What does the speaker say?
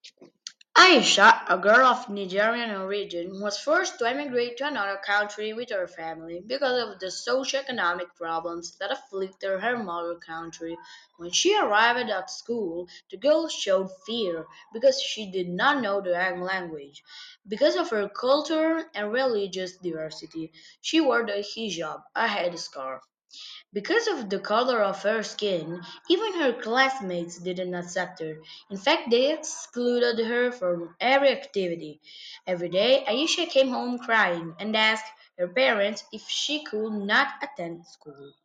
Aisha, a girl of Nigerian origin, was forced to emigrate to another country with her family because of the socio-economic problems that afflicted her mother country. When she arrived at school, the girl showed fear because she did not know the language. Because of her culture and religious diversity, she wore the hijab, a headscarf. Because of the color of her skin, even her classmates didn't accept her. In fact, they excluded her from every activity. Every day, Aisha came home crying and asked her parents if she could not attend school.